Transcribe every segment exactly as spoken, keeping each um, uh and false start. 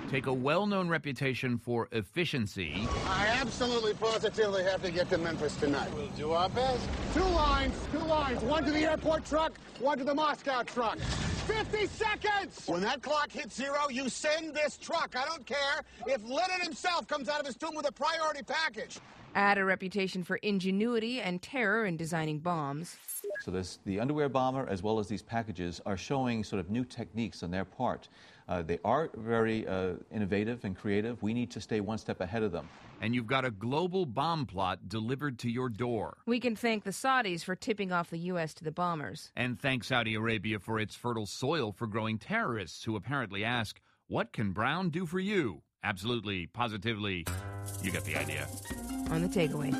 take a well-known reputation for efficiency. I absolutely positively have to get to Memphis tonight. We'll do our best. Two lines, two lines. One to the airport truck, one to the Moscow truck. fifty seconds! When that clock hits zero, you send this truck. I don't care if Lenin himself comes out of his tomb with a priority package. Had a reputation for ingenuity and terror in designing bombs. So this, the underwear bomber, as well as these packages, are showing sort of new techniques on their part. Uh, they are very uh, innovative and creative. We need to stay one step ahead of them. And you've got a global bomb plot delivered to your door. We can thank the Saudis for tipping off the U S to the bombers. And thank Saudi Arabia for its fertile soil for growing terrorists who apparently ask, what can Brown do for you? Absolutely, positively, you get the idea. On the takeaway.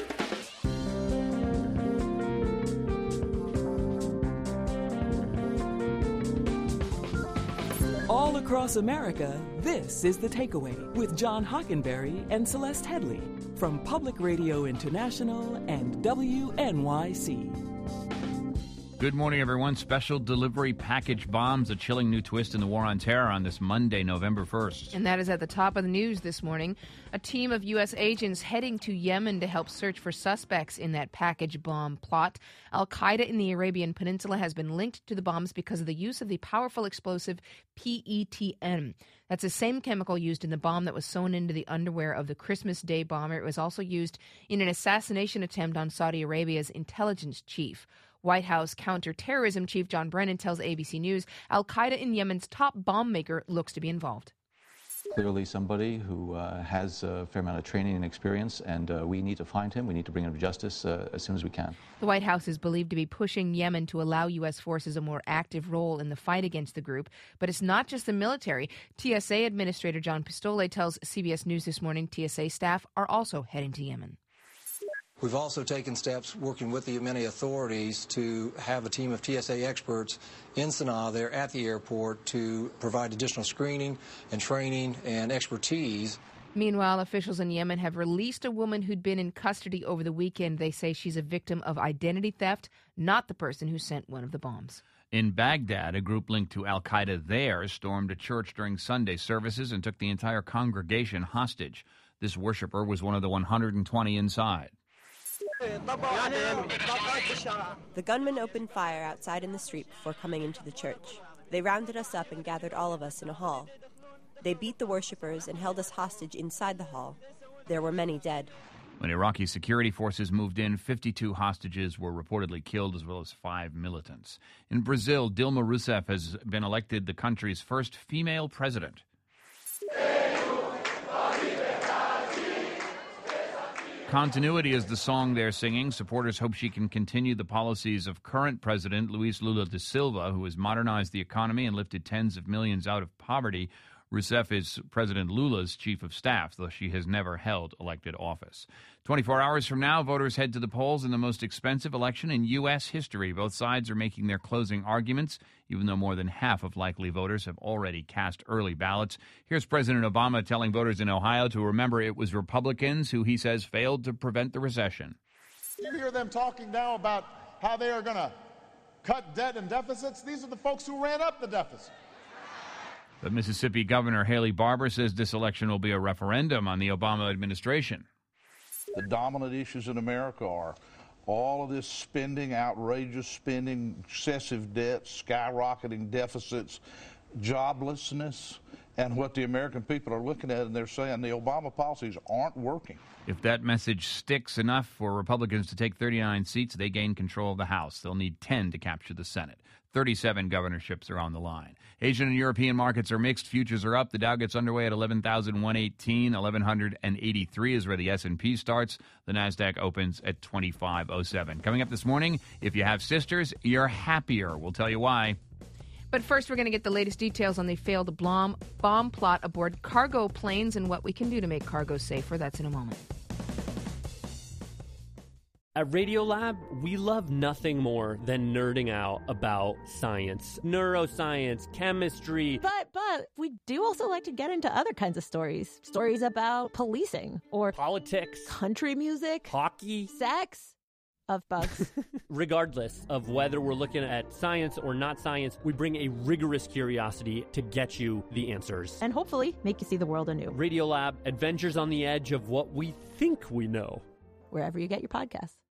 All across America, this is The Takeaway with John Hockenberry and Celeste Headley from Public Radio International and W N Y C. Good morning, everyone. Special delivery package bombs, a chilling new twist in the war on terror on this Monday, November first. And that is at the top of the news this morning. A team of U S agents heading to Yemen to help search for suspects in that package bomb plot. Al-Qaeda in the Arabian Peninsula has been linked to the bombs because of the use of the powerful explosive P E T N. That's the same chemical used in the bomb that was sewn into the underwear of the Christmas Day bomber. It was also used in an assassination attempt on Saudi Arabia's intelligence chief. White House counterterrorism chief John Brennan tells A B C News Al-Qaeda in Yemen's top bomb maker looks to be involved. Clearly somebody who uh, has a fair amount of training and experience, and uh, we need to find him. We need to bring him to justice uh, as soon as we can. The White House is believed to be pushing Yemen to allow U S forces a more active role in the fight against the group. But it's not just the military. T S A Administrator John Pistole tells C B S News this morning T S A staff are also heading to Yemen. We've also taken steps working with the Yemeni authorities to have a team of T S A experts in Sana'a there at the airport to provide additional screening and training and expertise. Meanwhile, officials in Yemen have released a woman who'd been in custody over the weekend. They say she's a victim of identity theft, not the person who sent one of the bombs. In Baghdad, a group linked to al-Qaeda there stormed a church during Sunday services and took the entire congregation hostage. This worshiper was one of the one hundred twenty inside. The gunmen opened fire outside in the street before coming into the church. They rounded us up and gathered all of us in a hall. They beat the worshippers and held us hostage inside the hall. There were many dead. When Iraqi security forces moved in, fifty-two hostages were reportedly killed, as well as five militants. In Brazil, Dilma Rousseff has been elected the country's first female president. Continuity is the song they're singing. Supporters hope she can continue the policies of current President Luiz Lula da Silva, who has modernized the economy and lifted tens of millions out of poverty. Rousseff is President Lula's chief of staff, though she has never held elected office. twenty-four hours from now, voters head to the polls in the most expensive election in U S history. Both sides are making their closing arguments, even though more than half of likely voters have already cast early ballots. Here's President Obama telling voters in Ohio to remember it was Republicans who he says failed to prevent the recession. You hear them talking now about how they are going to cut debt and deficits. These are the folks who ran up the deficit. But Mississippi Governor Haley Barbour says this election will be a referendum on the Obama administration. The dominant issues in America are all of this spending, outrageous spending, excessive debt, skyrocketing deficits, joblessness, and what the American people are looking at, and they're saying the Obama policies aren't working. If that message sticks enough for Republicans to take thirty-nine seats, they gain control of the House. They'll need ten to capture the Senate. thirty-seven governorships are on the line. Asian and European markets are mixed. Futures are up. The Dow gets underway at eleven thousand one hundred eighteen. eleven eighty-three is where the S and P starts. The NASDAQ opens at twenty-five oh seven. Coming up this morning, if you have sisters, you're happier. We'll tell you why. But first, we're going to get the latest details on the failed bomb, bomb plot aboard cargo planes and what we can do to make cargo safer. That's in a moment. At Radiolab, we love nothing more than nerding out about science, neuroscience, chemistry. But, but, we do also like to get into other kinds of stories. Stories about policing or politics, country music, hockey, sex. of bugs. Regardless of whether we're looking at science or not science, we bring a rigorous curiosity to get you the answers. And hopefully make you see the world anew. Radiolab, adventures on the edge of what we think we know. Wherever you get your podcasts.